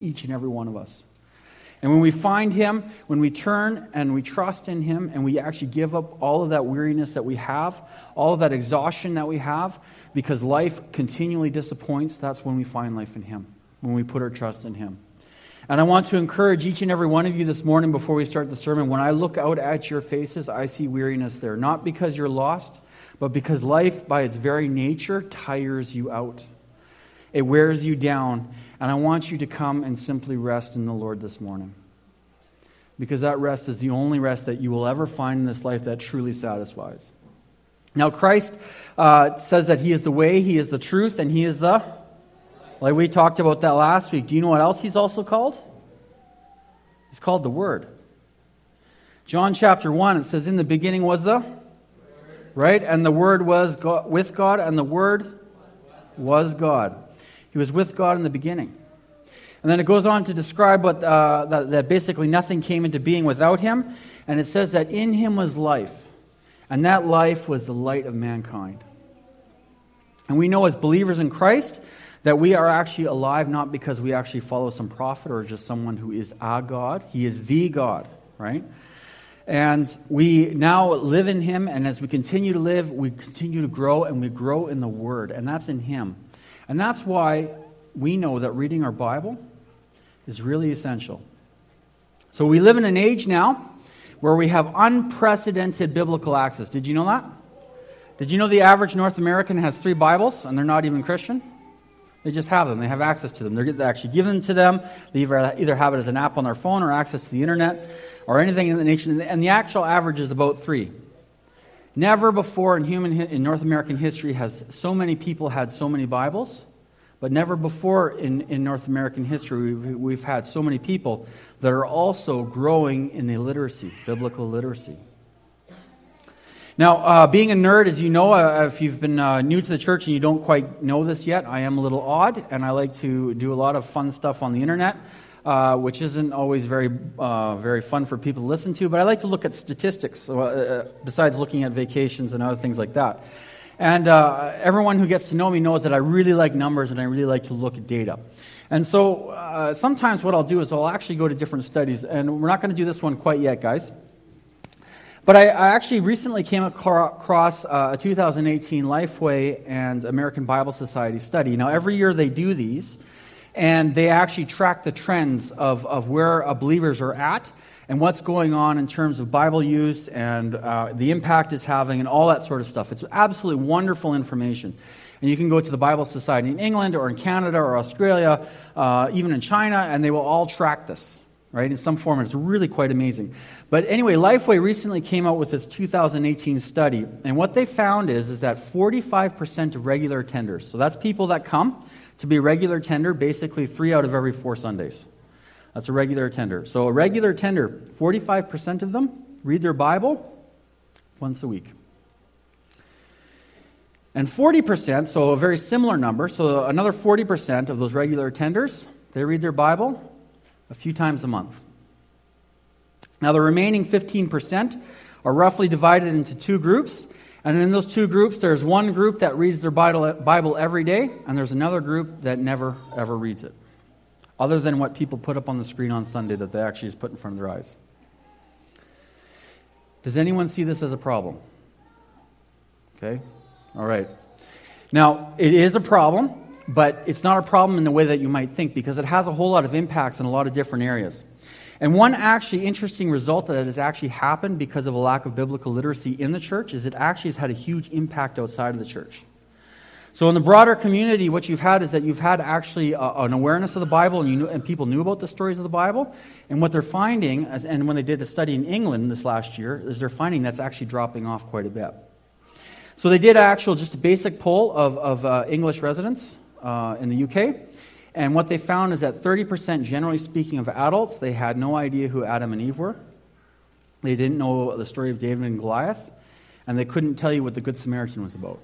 each and every one of us. And when we find Him, when we turn and we trust in Him, and we actually give up all of that weariness that we have, all of that exhaustion that we have, because life continually disappoints, that's when we find life in Him, when we put our trust in Him. And I want to encourage each and every one of you this morning before we start the sermon, when I look out at your faces, I see weariness there. Not because you're lost, but because life, by its very nature, tires you out. It wears you down. And I want you to come and simply rest in the Lord this morning. Because that rest is the only rest that you will ever find in this life that truly satisfies. Now, Christ says that He is the way, He is the truth, and He is the... Like we talked about that last week. Do you know what else He's also called? He's called the Word. John chapter 1, it says, in the beginning was the... Right? And the Word was with God, and the Word was God. He was with God in the beginning. And then it goes on to describe what that basically nothing came into being without Him. And it says that in Him was life. And that life was the light of mankind. And we know as believers in Christ that we are actually alive not because we actually follow some prophet or just someone who is a God. He is the God, right? And we now live in Him, and as we continue to live, we continue to grow, and we grow in the Word, and that's in Him. And that's why we know that reading our Bible is really essential. So we live in an age now where we have unprecedented biblical access. Did you know that? Did you know the average North American has 3 Bibles, and they're not even Christian? They just have them. They have access to them. They're actually given to them. They either have it as an app on their phone or access to the internet or anything in the nation. And the actual average is about 3. Never before in North American history has so many people had so many Bibles, but never before in North American history we've had so many people that are also growing in the literacy, biblical literacy. Now, being a nerd, as you know, if you've been new to the church and you don't quite know this yet, I am a little odd, and I like to do a lot of fun stuff on the internet, which isn't always very fun for people to listen to, but I like to look at statistics, besides looking at vacations and other things like that. And everyone who gets to know me knows that I really like numbers and I really like to look at data. And so sometimes what I'll do is I'll actually go to different studies, and we're not going to do this one quite yet, guys. But I actually recently came across a 2018 Lifeway and American Bible Society study. Now, every year they do these, and they actually track the trends of where believers are at and what's going on in terms of Bible use and the impact it's having and all that sort of stuff. It's absolutely wonderful information. And you can go to the Bible Society in England or in Canada or Australia, even in China, and they will all track this. Right, in some form, it's really quite amazing. But anyway, Lifeway recently came out with this 2018 study, and what they found is that 45% of regular attenders, so that's people that come to be a regular attender, basically 3 out of every 4 Sundays. That's a regular attender. So a regular attender, 45% of them read their Bible once a week. And 40%, so a very similar number, so another 40% of those regular attenders, they read their Bible a few times a month. Now, the remaining 15% are roughly divided into 2 groups. And in those 2 groups, there's one group that reads their Bible every day, and there's another group that never, ever reads it, other than what people put up on the screen on Sunday that they actually just put in front of their eyes. Does anyone see this as a problem? Okay? All right. Now, it is a problem. But it's not a problem in the way that you might think, because it has a whole lot of impacts in a lot of different areas. And one actually interesting result that has actually happened because of a lack of biblical literacy in the church is it actually has had a huge impact outside of the church. So in the broader community, what you've had is that you've had actually an awareness of the Bible, and people knew about the stories of the Bible. And what they're finding, and when they did a study in England this last year, is they're finding that's actually dropping off quite a bit. So they did just a basic poll of English residents in the UK, and what they found is that 30%, generally speaking, of adults, they had no idea who Adam and Eve were. They didn't know the story of David and Goliath, and they couldn't tell you what the Good Samaritan was about.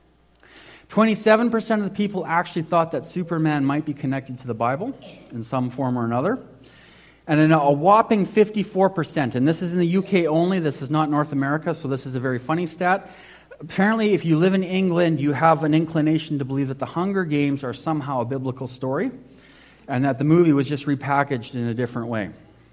27% of the people actually thought that Superman might be connected to the Bible in some form or another. And then a whopping 54%, and this is in the UK only, this is not North America, so this is a very funny stat. Apparently, if you live in England, you have an inclination to believe that the Hunger Games are somehow a biblical story. and that the movie was just repackaged in a different way.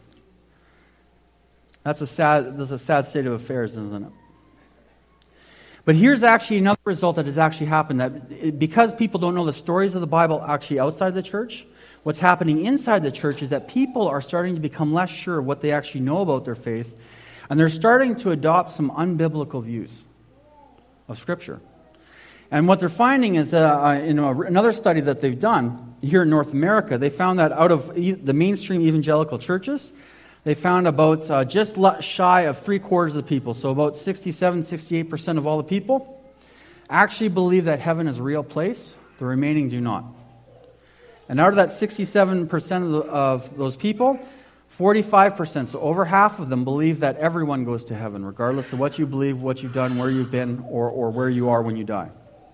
That's a sad state of affairs, isn't it? But here's actually another result that has actually happened, that because people don't know the stories of the Bible actually outside the church, what's happening inside the church is that people are starting to become less sure of what they actually know about their faith, and they're starting to adopt some unbiblical views of Scripture. And what they're finding is, in another study that they've done here in North America, they found that out of the mainstream evangelical churches, they found about just shy of 3/4 of the people, so about 67-68% of all the people, actually believe that heaven is a real place. The remaining do not. And out of that 67% of those people, 45%, so over half of them, believe that everyone goes to heaven, regardless of what you believe, what you've done, where you've been, or where you are when you die.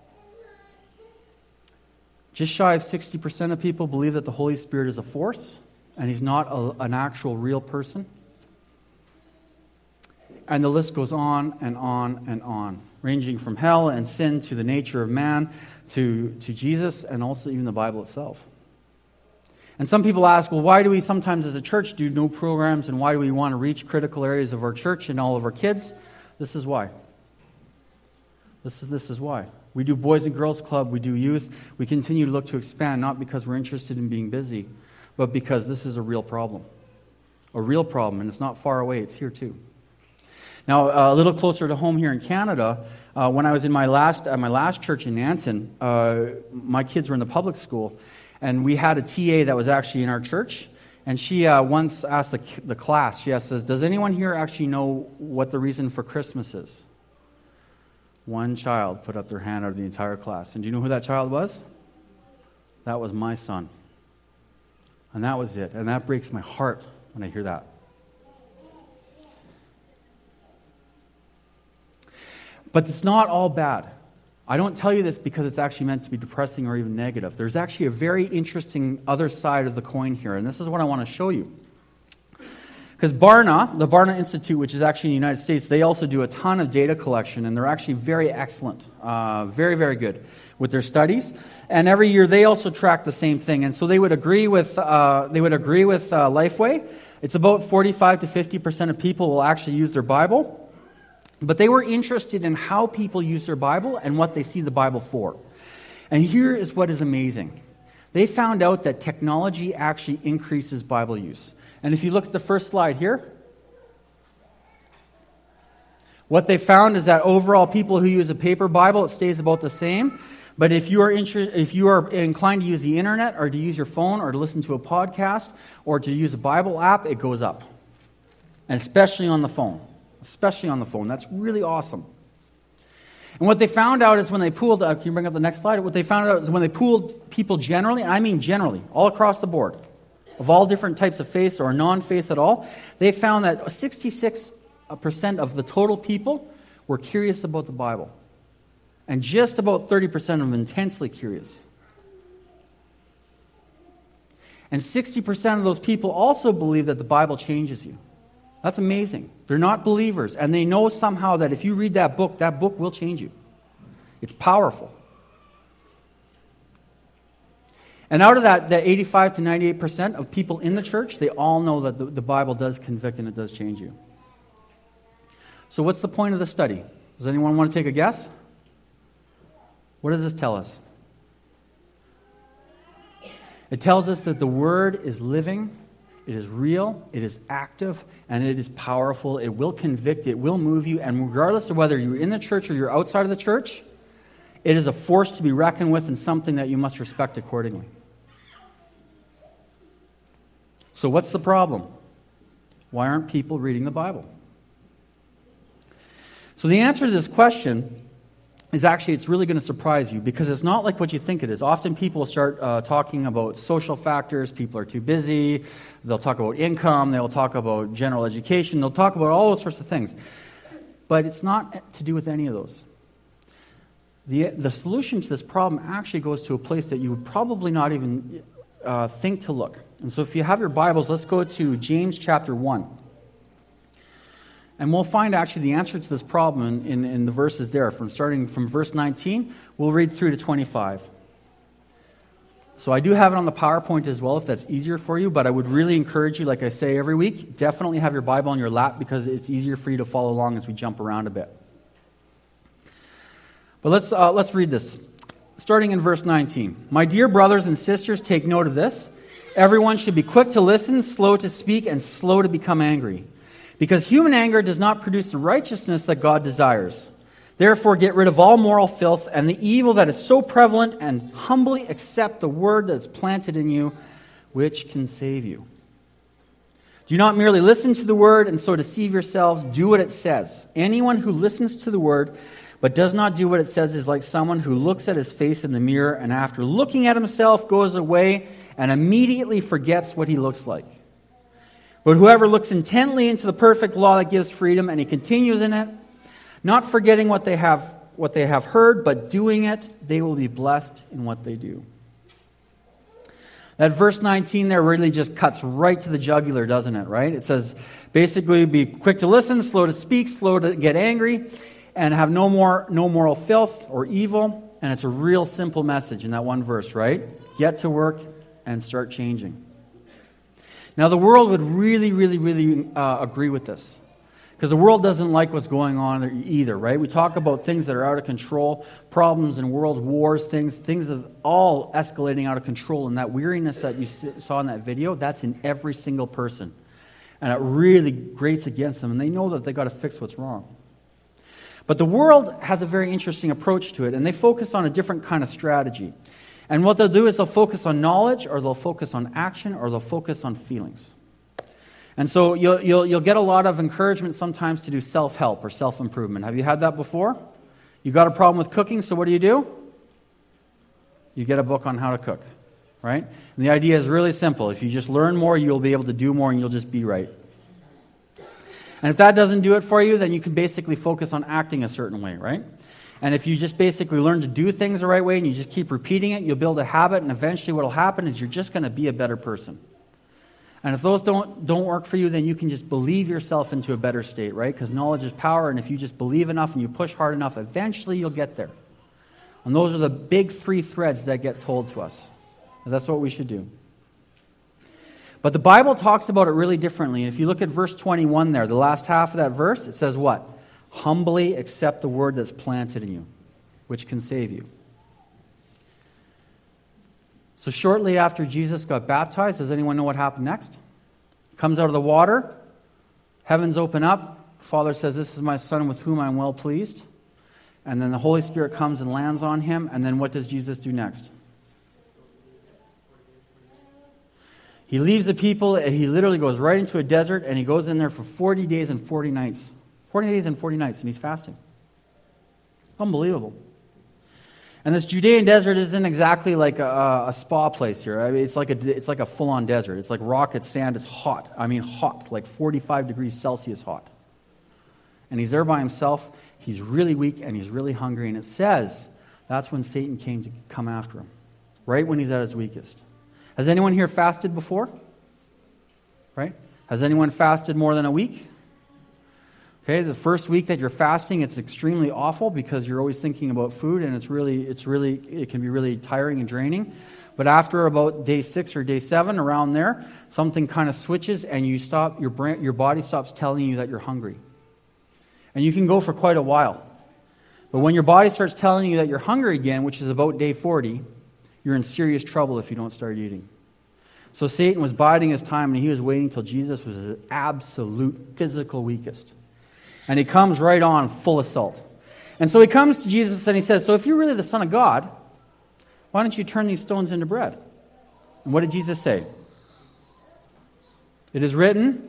Just shy of 60% of people believe that the Holy Spirit is a force, and he's not an actual real person. And the list goes on and on and on, ranging from hell and sin to the nature of man to Jesus and also even the Bible itself. And some people ask, well, why do we sometimes as a church do no programs, and why do we want to reach critical areas of our church and all of our kids? This is why. This is why. We do Boys and Girls Club, we do youth. We continue to look to expand, not because we're interested in being busy, but because this is a real problem. A real problem, and it's not far away, it's here too. Now, a little closer to home here in Canada, when I was in my last church in Nansen, my kids were in the public school, and we had a TA that was actually in our church, and she once asked the class, she says, does anyone here actually know what the reason for Christmas is? One child put up their hand out of the entire class. And do you know who that child was? That was my son. And that was it. And that breaks my heart when I hear that. But it's not all bad. I don't tell you this because it's actually meant to be depressing or even negative. There's actually a very interesting other side of the coin here, and this is what I want to show you. Because Barna, the Barna Institute, which is actually in the United States, they also do a ton of data collection, and they're actually very excellent, very, very good with their studies. And every year they also track the same thing, and so they would agree with Lifeway. It's about 45 to 50% of people will actually use their Bible, but they were interested in how people use their Bible and what they see the Bible for. And here is what is amazing. They found out that technology actually increases Bible use. And if you look at the first slide here, what they found is that overall people who use a paper Bible, it stays about the same. But if you are inclined to use the internet or to use your phone or to listen to a podcast or to use a Bible app, it goes up. And especially on the phone. Especially on the phone. That's really awesome. And what they found out is when they pooled, can you bring up the next slide? What they found out is when they pooled people generally, and I mean generally, all across the board, of all different types of faith or non-faith at all, they found that 66% of the total people were curious about the Bible. And just about 30% of them intensely curious. And 60% of those people also believe that the Bible changes you. That's amazing. They're not believers, and they know somehow that if you read that book will change you. It's powerful. And out of that 85 to 98% of people in the church, they all know that the Bible does convict and it does change you. So what's the point of the study? Does anyone want to take a guess? What does this tell us? It tells us that the Word is living, it is real, it is active, and it is powerful. It will convict, it will move you, and regardless of whether you're in the church or you're outside of the church, it is a force to be reckoned with and something that you must respect accordingly. So what's the problem? Why aren't people reading the Bible? So the answer to this question is actually, it's really going to surprise you because it's not like what you think it is. Often people start talking about social factors. People are too busy. They'll talk about income. They'll talk about general education. They'll talk about all those sorts of things. But it's not to do with any of those. The solution to this problem actually goes to a place that you would probably not even think to look. And so if you have your Bibles, let's go to James chapter 1. And we'll find actually the answer to this problem in the verses there. Starting from verse 19, we'll read through to 25. So I do have it on the PowerPoint as well if that's easier for you, but I would really encourage you, like I say every week, definitely have your Bible on your lap because it's easier for you to follow along as we jump around a bit. But let's read this. Starting in verse 19. My dear brothers and sisters, take note of this. Everyone should be quick to listen, slow to speak, and slow to become angry. Because human anger does not produce the righteousness that God desires. Therefore, get rid of all moral filth and the evil that is so prevalent, and humbly accept the word that is planted in you, which can save you. Do not merely listen to the word and so deceive yourselves. Do what it says. Anyone who listens to the word but does not do what it says is like someone who looks at his face in the mirror and after looking at himself goes away and immediately forgets what he looks like. But whoever looks intently into the perfect law that gives freedom and he continues in it, not forgetting what they have heard, but doing it, they will be blessed in what they do. That verse 19 there really just cuts right to the jugular, doesn't it, right? It says, basically, be quick to listen, slow to speak, slow to get angry, and have no moral filth or evil. And it's a real simple message in that one verse, right? Get to work and start changing. Now, the world would really, really, really agree with this. Because the world doesn't like what's going on either, right? We talk about things that are out of control, problems in world wars, things of all escalating out of control. And that weariness that you saw in that video, that's in every single person. And it really grates against them. And they know that they've got to fix what's wrong. But the world has a very interesting approach to it. And they focus on a different kind of strategy. And what they'll do is they'll focus on knowledge, or they'll focus on action, or they'll focus on feelings. And so you'll get a lot of encouragement sometimes to do self-help or self-improvement. Have you had that before? You got a problem with cooking, so what do? You get a book on how to cook, right? And the idea is really simple. If you just learn more, you'll be able to do more and you'll just be right. And if that doesn't do it for you, then you can basically focus on acting a certain way, right? And if you just basically learn to do things the right way and you just keep repeating it, you'll build a habit, and eventually what will happen is you're just going to be a better person. And if those don't work for you, then you can just believe yourself into a better state, right? Because knowledge is power, and if you just believe enough and you push hard enough, eventually you'll get there. And those are the big three threads that get told to us. And that's what we should do. But the Bible talks about it really differently. If you look at verse 21 there, the last half of that verse, it says what? Humbly accept the word that's planted in you, which can save you. So shortly after Jesus got baptized, does anyone know what happened next? Comes out of the water, heavens open up, Father says, "This is my Son with whom I am well pleased." And then the Holy Spirit comes and lands on him, and then what does Jesus do next? He leaves the people, and he literally goes right into a desert, and he goes in there for 40 days and 40 nights. 40 days and 40 nights, and he's fasting. Unbelievable. And this Judean desert isn't exactly like a spa place here. I mean, it's like a full-on desert. It's like rocket sand. It's hot. I mean, hot, like 45 degrees Celsius hot. And he's there by himself. He's really weak, and he's really hungry. And it says that's when Satan came to come after him, right when he's at his weakest. Has anyone here fasted before? Right? Has anyone fasted more than a week? Okay, the first week that you're fasting, it's extremely awful because you're always thinking about food, and it can be really tiring and draining. But after about day 6 or day 7, around there, something kind of switches, and your body stops telling you that you're hungry. And you can go for quite a while. But when your body starts telling you that you're hungry again, which is about day 40, you're in serious trouble if you don't start eating. So Satan was biding his time, and he was waiting till Jesus was his absolute physical weakest. And he comes right on full assault. And so he comes to Jesus and he says, "So if you're really the Son of God, why don't you turn these stones into bread?" And what did Jesus say? "It is written,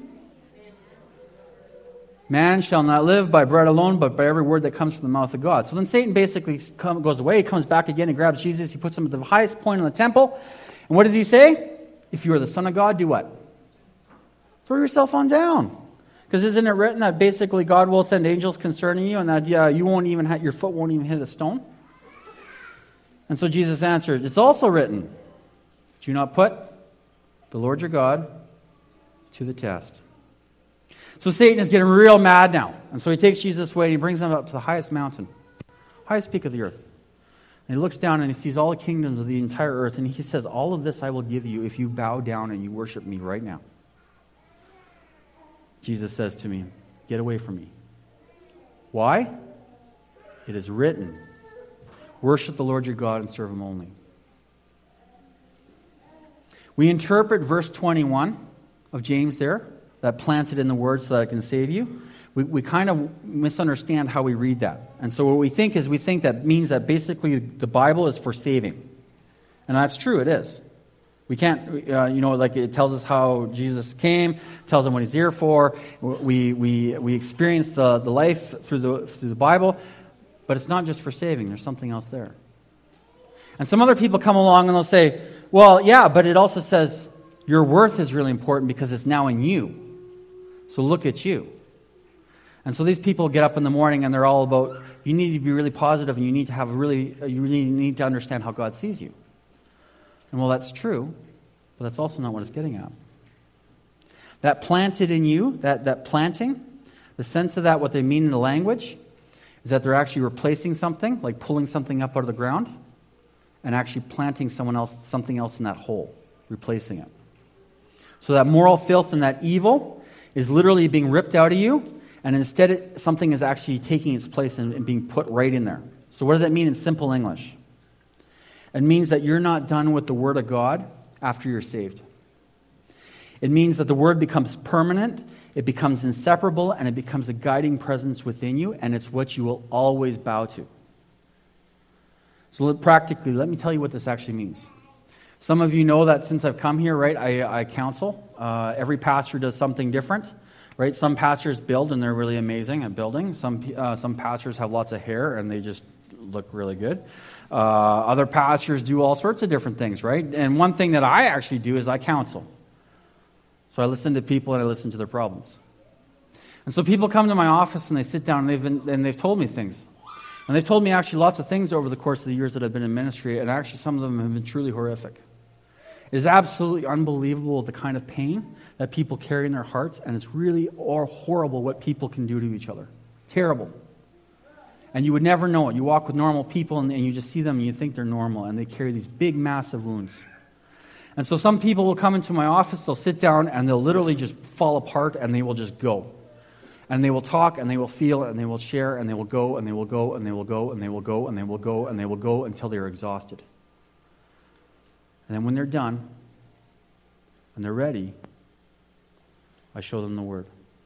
man shall not live by bread alone, but by every word that comes from the mouth of God." So then Satan basically goes away. He comes back again and grabs Jesus. He puts him at the highest point in the temple. And what does he say? If you are the Son of God, do what? Throw yourself on down. Because isn't it written that basically God will send angels concerning you, and that you won't even your foot won't even hit a stone? And so Jesus answered, "It's also written, do not put the Lord your God to the test." So Satan is getting real mad now. And so he takes Jesus away and he brings him up to the highest mountain, highest peak of the earth. And he looks down and he sees all the kingdoms of the entire earth, and he says, all of this I will give you if you bow down and you worship me right now. Jesus says to me, get away from me. Why? It is written, worship the Lord your God and serve him only. We interpret verse 21 of James there, that planted in the word so that I can save you. We kind of misunderstand how we read that. And so what we think that means that basically the Bible is for saving. And that's true, it is. We can't, like it tells us how Jesus came, tells us what he's here for. We experience the life through the Bible, but it's not just for saving. There's something else there. And some other people come along and they'll say, well, yeah, but it also says your worth is really important because it's now in you. So look at you. And so these people get up in the morning and they're all about, you need to be really positive and you need to understand how God sees you. And well, that's true, but that's also not what it's getting at. That planted in you, that planting, the sense of that, what they mean in the language, is that they're actually replacing something, like pulling something up out of the ground, and actually planting something else in that hole, replacing it. So that moral filth and that evil is literally being ripped out of you, and instead something is actually taking its place and being put right in there. So what does that mean in simple English? It means that you're not done with the Word of God after you're saved. It means that the Word becomes permanent, it becomes inseparable, and it becomes a guiding presence within you, and it's what you will always bow to. So practically, let me tell you what this actually means. Some of you know that since I've come here, right, I counsel. Every pastor does something different, right? Some pastors build, and they're really amazing at building. Some pastors have lots of hair, and they just look really good. Other pastors do all sorts of different things, right? And one thing that I actually do is I counsel. So I listen to people, and I listen to their problems. And so people come to my office, and they sit down, and they've told me things. And they've told me actually lots of things over the course of the years that I've been in ministry, and actually some of them have been truly horrific. It is absolutely unbelievable the kind of pain that people carry in their hearts, and it's really horrible what people can do to each other. Terrible. And you would never know it. You walk with normal people, and you just see them, and you think they're normal, and they carry these big, massive wounds. And so some people will come into my office, they'll sit down, and they'll literally just fall apart, and they will just go. And they will talk, and they will feel, and they will share, and they will go, and they will go, and they will go, and they will go, and they will go, and they will go until they are exhausted. And then when they're done, and they're ready, I show them the Word.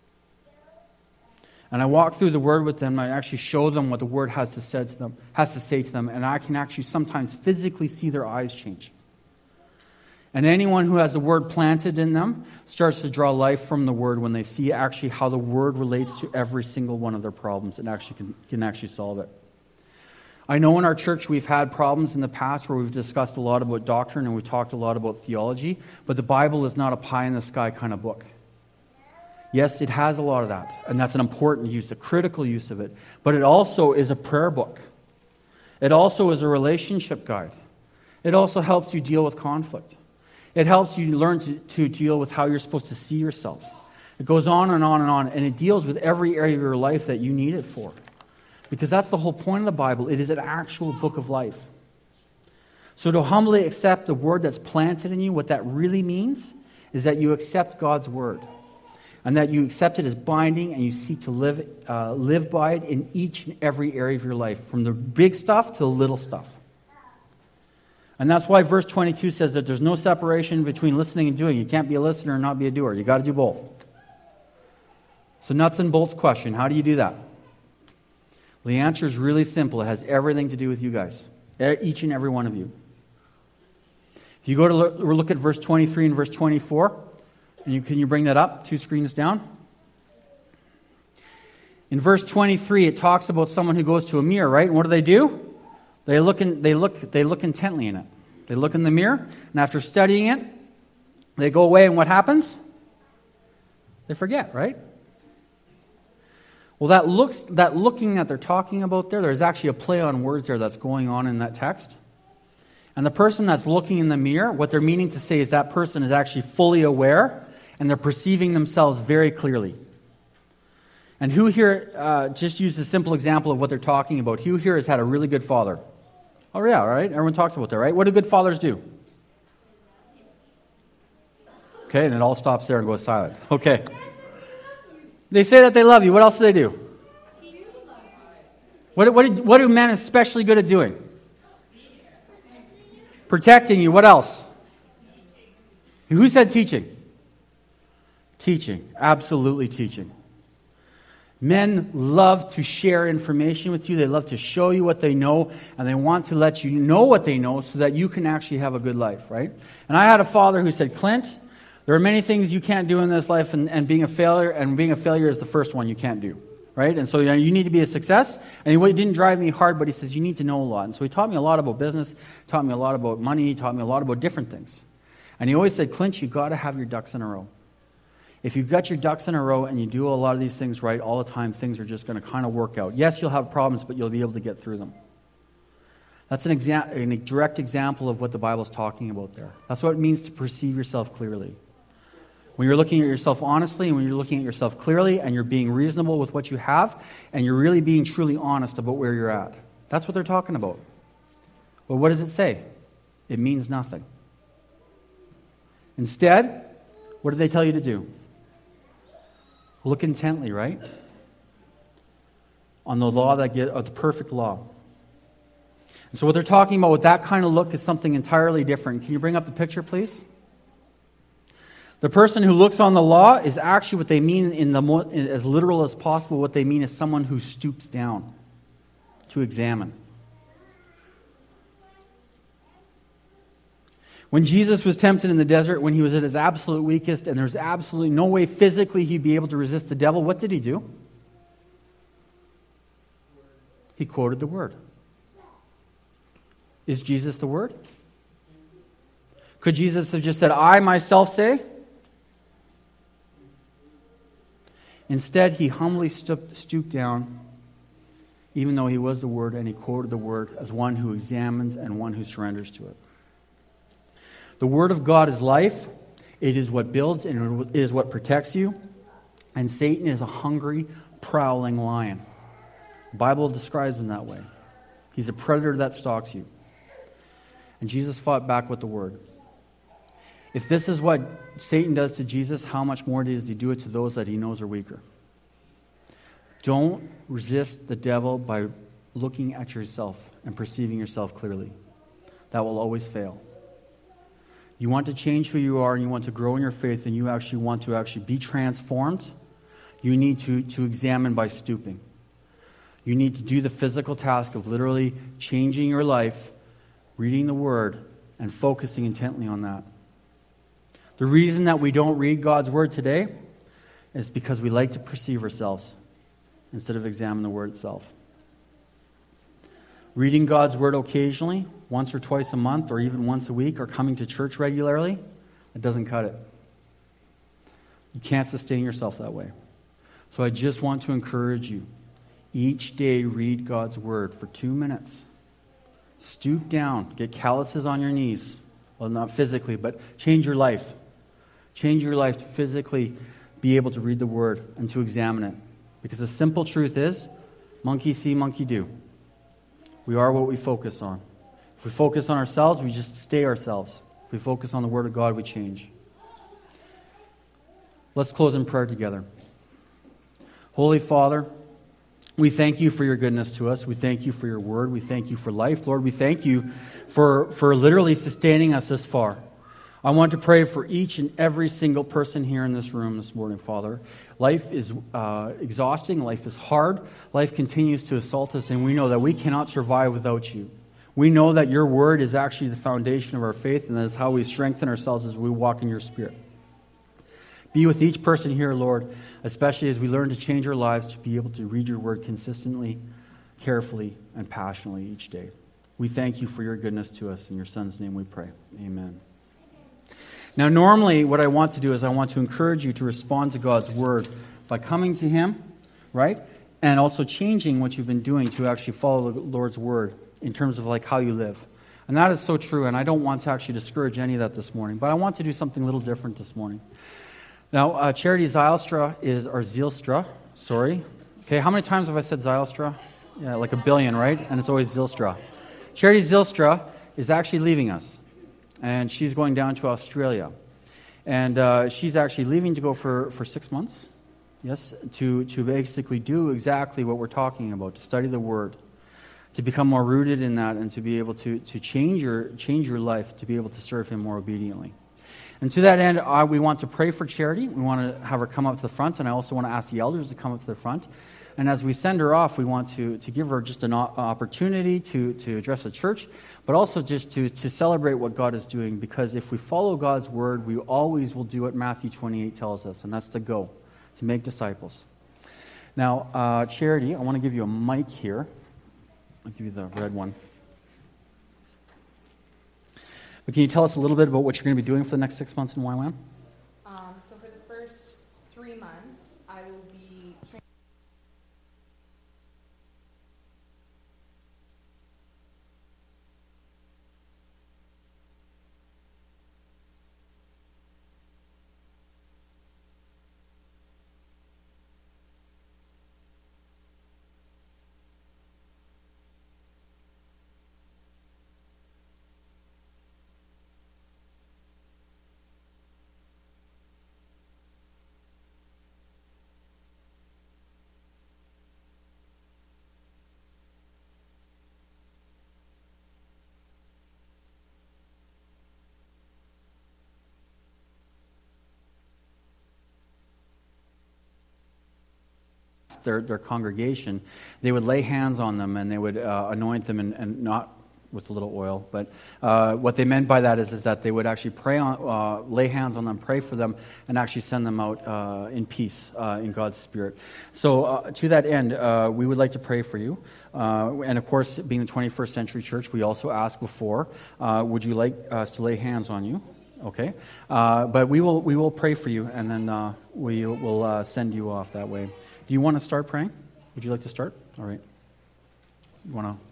And I walk through the Word with them, and I actually show them what the Word has to say to them, and I can actually sometimes physically see their eyes change. And anyone who has the Word planted in them starts to draw life from the Word when they see actually how the Word relates to every single one of their problems and actually can actually solve it. I know in our church we've had problems in the past where we've discussed a lot about doctrine and we've talked a lot about theology, but the Bible is not a pie-in-the-sky kind of book. Yes, it has a lot of that, and that's an important use, a critical use of it, but it also is a prayer book. It also is a relationship guide. It also helps you deal with conflict. It helps you learn to deal with how you're supposed to see yourself. It goes on and on and on, and it deals with every area of your life that you need it for. Because that's the whole point of the Bible. It is an actual book of life. So to humbly accept the Word that's planted in you, what that really means is that you accept God's Word. And that you accept it as binding, and you seek to live by it in each and every area of your life, from the big stuff to the little stuff. And that's why verse 22 says that there's no separation between listening and doing. You can't be a listener and not be a doer. You got to do both. So nuts and bolts question, how do you do that? Well, the answer is really simple. It has everything to do with you guys, each and every one of you. If you go to look at verse 23 and verse 24, and can you bring that up 2 screens down? In verse 23, it talks about someone who goes to a mirror, right? And what do? They look intently in it. They look in the mirror, and after studying it, they go away, and what happens? They forget, right? Well, that looking that they're talking about there's actually a play on words there that's going on in that text. And the person that's looking in the mirror, what they're meaning to say is that person is actually fully aware, and they're perceiving themselves very clearly. And who here, just use a simple example of what they're talking about, who here has had a really good father? Oh, yeah, right? Everyone talks about that, right? What do good fathers do? Okay, and it all stops there and goes silent. Okay. They say that they love you. What else do they do? What do men especially good at doing? Protecting you. What else? Who said teaching? Teaching. Absolutely teaching. Men love to share information with you. They love to show you what they know, and they want to let you know what they know so that you can actually have a good life, right? And I had a father who said, Clint, there are many things you can't do in this life, and being a failure is the first one you can't do, right? And so you need to be a success. And he didn't drive me hard, but he says, you need to know a lot. And so he taught me a lot about business, taught me a lot about money, taught me a lot about different things. And he always said, Clint, you got to have your ducks in a row. If you've got your ducks in a row and you do a lot of these things right all the time, things are just going to kind of work out. Yes, you'll have problems, but you'll be able to get through them. That's a direct example of what the Bible's talking about there. That's what it means to perceive yourself clearly. When you're looking at yourself honestly, and when you're looking at yourself clearly, and you're being reasonable with what you have, and you're really being truly honest about where you're at. That's what they're talking about. But what does it say? It means nothing. Instead, what do they tell you to do? Look intently, right? On the law the perfect law. And so what they're talking about with that kind of look is something entirely different. Can you bring up the picture, please? The person who looks on the law is actually what they mean as literal as possible. What they mean is someone who stoops down to examine. When Jesus was tempted in the desert, when he was at his absolute weakest, and there's absolutely no way physically he'd be able to resist the devil, what did he do? He quoted the Word. Is Jesus the Word? Could Jesus have just said, I myself say? Instead, he humbly stooped down, even though he was the Word, and he quoted the Word as one who examines and one who surrenders to it. The Word of God is life. It is what builds and it is what protects you. And Satan is a hungry, prowling lion. The Bible describes him that way. He's a predator that stalks you. And Jesus fought back with the Word. If this is what Satan does to Jesus, how much more does he do it to those that he knows are weaker? Don't resist the devil by looking at yourself and perceiving yourself clearly. That will always fail. You want to change who you are, and you want to grow in your faith, and you actually want to be transformed, you need to examine by stooping. You need to do the physical task of literally changing your life, reading the Word, and focusing intently on that. The reason that we don't read God's Word today is because we like to perceive ourselves instead of examine the Word itself. Reading God's Word occasionally, once or twice a month, or even once a week, or coming to church regularly, it doesn't cut it. You can't sustain yourself that way. So I just want to encourage you. Each day, read God's Word for 2 minutes. Stoop down. Get calluses on your knees. Well, not physically, but change your life. Change your life to physically be able to read the Word and to examine it. Because the simple truth is, monkey see, monkey do. We are what we focus on. If we focus on ourselves, we just stay ourselves. If we focus on the Word of God, we change. Let's close in prayer together. Holy Father, we thank you for your goodness to us. We thank you for your Word. We thank you for life. Lord, we thank you for literally sustaining us this far. I want to pray for each and every single person here in this room this morning, Father. Life is exhausting. Life is hard. Life continues to assault us, and we know that we cannot survive without you. We know that your Word is actually the foundation of our faith, and that is how we strengthen ourselves as we walk in your Spirit. Be with each person here, Lord, especially as we learn to change our lives to be able to read your Word consistently, carefully, and passionately each day. We thank you for your goodness to us. In your Son's name we pray. Amen. Now, normally what I want to do is I want to encourage you to respond to God's Word by coming to Him, right? And also changing what you've been doing to actually follow the Lord's Word in terms of like how you live. And that is so true, and I don't want to actually discourage any of that this morning, but I want to do something a little different this morning. Now, Charity Zylstra or Zylstra, sorry. Okay, how many times have I said Zylstra? Yeah, like a billion, right? And it's always Zylstra. Charity Zylstra is actually leaving us, and she's going down to Australia. And she's actually leaving to go for 6 months, yes, to basically do exactly what we're talking about, to study the Word, to become more rooted in that, and to be able to change your life, to be able to serve Him more obediently. And to that end, we want to pray for Charity. We want to have her come up to the front, and I also want to ask the elders to come up to the front. And as we send her off, we want to give her just an opportunity to address the church, but also just to celebrate what God is doing, because if we follow God's word, we always will do what Matthew 28 tells us, and that's to go, to make disciples. Now, Charity, I want to give you a mic here. I'll give you the red one. But can you tell us a little bit about what you're going to be doing for the next 6 months in YWAM? So for the first 3 months, I will be training. Their congregation, they would lay hands on them and they would anoint them, and not with a little oil, but what they meant by that is that they would actually lay hands on them, pray for them, and actually send them out in peace, in God's Spirit. So to that end, we would like to pray for you. And of course, being the 21st Century Church, we also asked before, would you like us to lay hands on you? Okay, but we will pray for you, and then we will send you off that way. Do you want to start praying? Would you like to start? All right. You want to?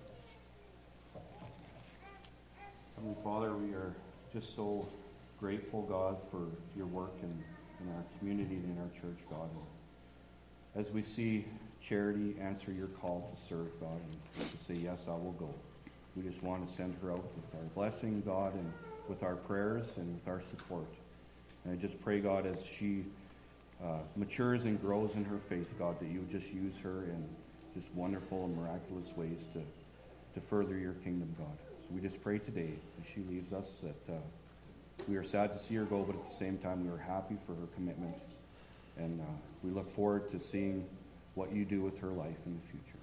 Heavenly Father, we are just so grateful, God, for your work in our community and in our church, God. And as we see Charity answer your call to serve, God, and to say, yes, I will go. We just want to send her out with our blessing, God, and with our prayers and with our support. And I just pray, God, as she matures and grows in her faith, God, that you just use her in just wonderful and miraculous ways to further your kingdom, God. So we just pray today as she leaves us that we are sad to see her go, but at the same time we are happy for her commitment. And we look forward to seeing what you do with her life in the future.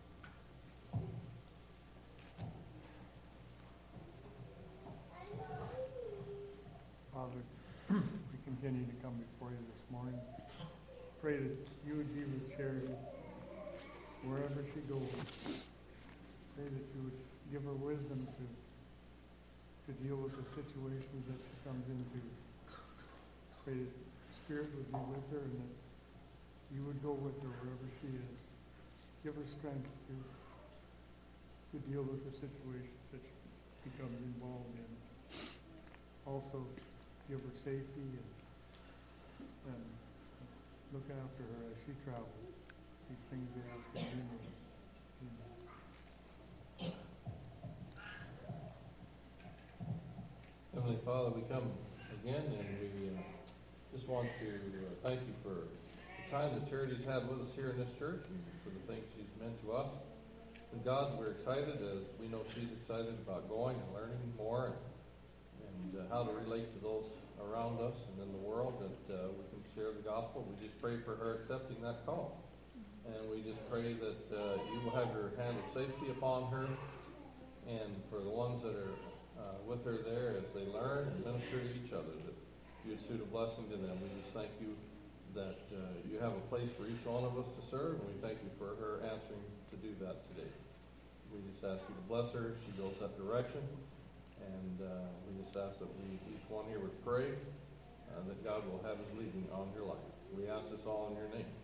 Father, we continue to come before you this morning. Pray that you would be with Charity wherever she goes. Pray that you would give her wisdom to deal with the situations that she comes into. Pray that Spirit would be with her and that you would go with her wherever she is. Give her strength to deal with the situations that she becomes involved in. Also, give her safety and look after her as she travels. These things we ask in your name. Heavenly Father, we come again and we just want to thank you for the time that Charity's had with us here in this church and for the things she's meant to us. And God, we're excited as we know she's excited about going and learning more and how to relate to those around us and in the world, that we can share the gospel. We just pray for her accepting that call. And we just pray that you will have your hand of safety upon her, and for the ones that are with her there as they learn and minister to each other, that you would suit a blessing to them. We just thank you that you have a place for each one of us to serve, and we thank you for her answering to do that today. We just ask you to bless her as she goes that direction. And we just ask that each one here would pray that God will have his leading on your life. We ask this all in your name.